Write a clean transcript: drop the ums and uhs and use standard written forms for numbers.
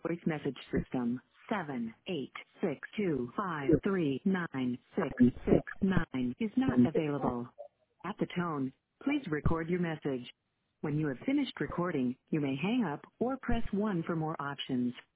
voice message system. 78625396669 is not available. At the tone, please record your message. When you have finished recording, you may hang up or press 1 for more options.